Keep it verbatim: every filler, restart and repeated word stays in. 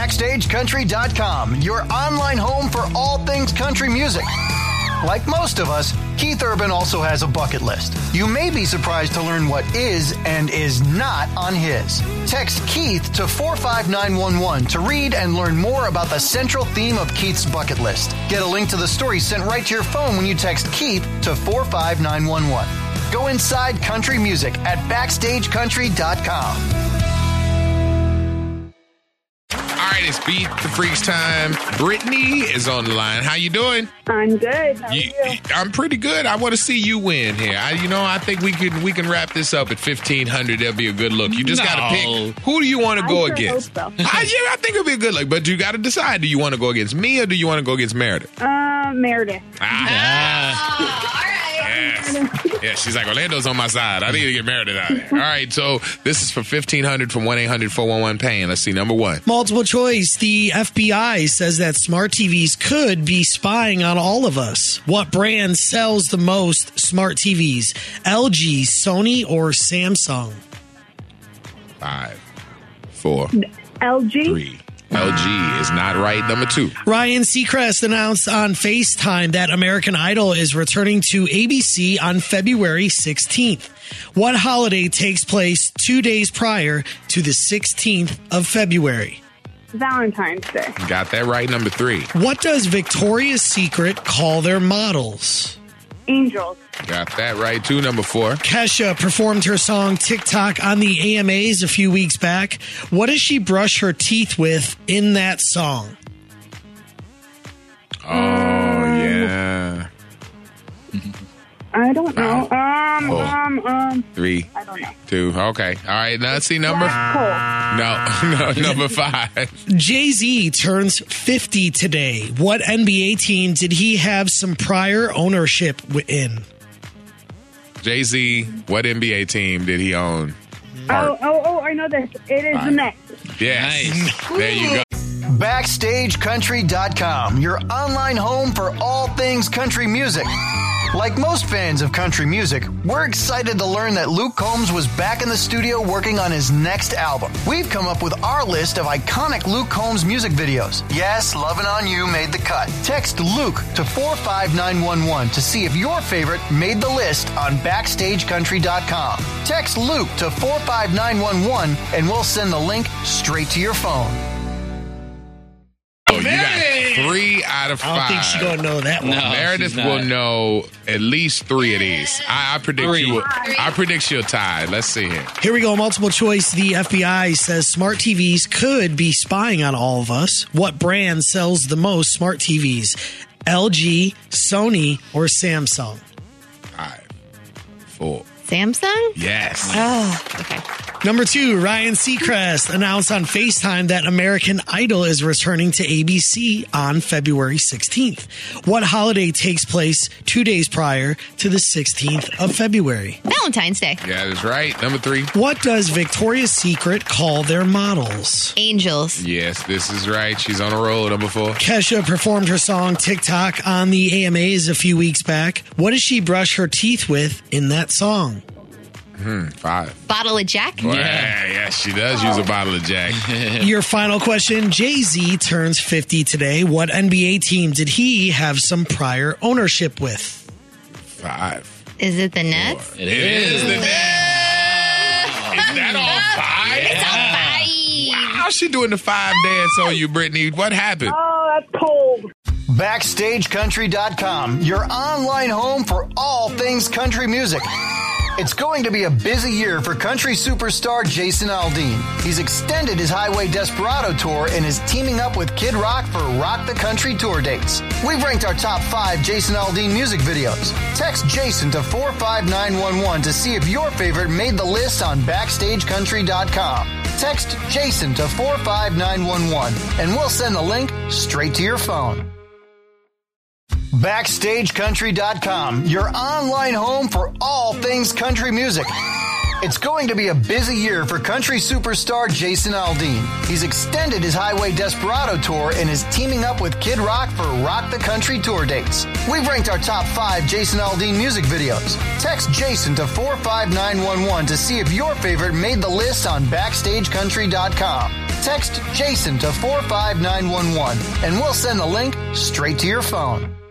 Backstage Country dot com, your online home for all things country music. Like most of us, Keith Urban also has a bucket list. You may be surprised to learn what is and is not on his. Text Keith to four five nine one one to read and learn more about the central theme of Keith's bucket list. Get a link to the story sent right to your phone when you text Keith to four five nine one one. Go inside country music at Backstage Country dot com. All right, it's Beat the Freaks time. Brittany is on the line. How you doing? I'm good. How are You, you? I'm pretty good. I want to see you win here. I, you know, I think we can we can wrap this up at fifteen hundred. That'll be a good look. You just No. got to pick. Who do you want to I go sure against? hope so. I, yeah, I think it'll be a good look. But you got to decide. Do you want to go against me or do you want to go against Meredith? Uh, Meredith. Ah. Yes. Yeah, she's like, Orlando's on my side. I need to get Meredith out of here. All right, so this is for fifteen hundred from one eight hundred four one one pain. Let's see, number one. Multiple choice. The F B I says that smart T Vs could be spying on all of us. What brand sells the most smart T Vs? L G, Sony, or Samsung? Five, four, L G. three. L G is not right. Number two. Ryan Seacrest announced on FaceTime that American Idol is returning to A B C on February sixteenth. What holiday takes place two days prior to the sixteenth of February? Valentine's Day. Got that right. Number three. What does Victoria's Secret call their models? Angels. Got that right, too. Number four. Kesha performed her song TikTok on the A M As a few weeks back. What does she brush her teeth with in that song? Oh, yeah. I don't know. Um, Four. um, um. Three, I don't know. two. Okay. All right. Now, let's see number. Cole. No, no, number five. Jay-Z turns fifty today. What N B A team did he have some prior ownership wi- in? Jay-Z, what N B A team did he own? Oh, oh, oh, I know this. It is the Nets. Yes. There you go. Backstage Country dot com, your online home for all things country music. Like most fans of country music, we're excited to learn that Luke Combs was back in the studio working on his next album. We've come up with our list of iconic Luke Combs music videos. Yes, Lovin' On You made the cut. Text Luke to four five nine one one to see if your favorite made the list on Backstage Country dot com. Text Luke to four five nine one one and we'll send the link straight to your phone. Oh, you got three out of I five. don't think she's going to know that one. No. Meredith she's not. will know at least three of these. I, I predict Three. you. Will, I predict you'll tie. Let's see here. Here we go. Multiple choice. The F B I says smart T Vs could be spying on all of us. What brand sells the most smart T Vs? L G, Sony, or Samsung? Five, four. Samsung? Yes. Oh, okay. Number two, Ryan Seacrest announced on FaceTime that American Idol is returning to A B C on February sixteenth. What holiday takes place two days prior to the sixteenth of February? Valentine's Day. Yeah, that's right. Number three. What does Victoria's Secret call their models? Angels. Yes, this is right. She's on a roll. Number four. Kesha performed her song TikTok on the A M As a few weeks back. What does she brush her teeth with in that song? Hmm, five. Bottle of Jack. Well, yeah, yeah, she does use a bottle of Jack. Your final question. Jay-Z turns fifty today. What N B A team did he have some prior ownership with? Five. Is it the Nets? It It is the Nets. Is that all five? It's all five. How's she doing the five dance on you, Brittany? What happened? Oh, that's cold. Backstage Country dot com, your online home for all things country music. It's going to be a busy year for country superstar Jason Aldean. He's extended his Highway Desperado tour and is teaming up with Kid Rock for Rock the Country tour dates. We've ranked our top five Jason Aldean music videos. Text Jason to four five nine one one to see if your favorite made the list on Backstage Country dot com. Text Jason to four five nine one one and we'll send the link straight to your phone. Backstage Country dot com, your online home for all things country music. It's going to be a busy year for country superstar Jason Aldean. He's extended his Highway Desperado tour and is teaming up with Kid Rock for Rock the Country tour dates. We've ranked our top five Jason Aldean music videos. Text Jason to four five nine one one to see if your favorite made the list on Backstage Country dot com. Text Jason to four five nine one one and we'll send the link straight to your phone.